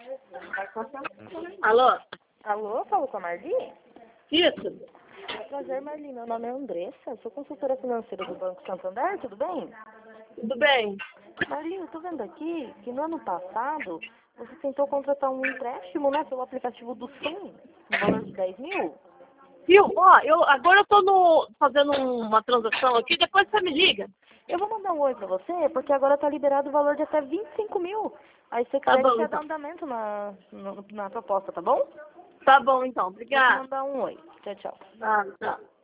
Alô? Alô, falo com a Marli? Isso? Prazer, Marli. Meu nome é Andressa, sou consultora financeira do Banco Santander, tudo bem? Tudo bem? Marli, eu tô vendo aqui que no ano passado você tentou contratar um empréstimo, né, pelo aplicativo do Sim, no valor de 10 mil. Viu? Ó, agora eu tô fazendo uma transação aqui, depois você me liga. Eu vou mandar um oi pra você, porque agora tá liberado o valor de até 25 mil. Aí se você Tá quiser, a bom, gente dá então. andamento na proposta, tá bom? Tá bom, então. Vou te Obrigada. mandar um oi. Tchau, tchau. Tá, tá.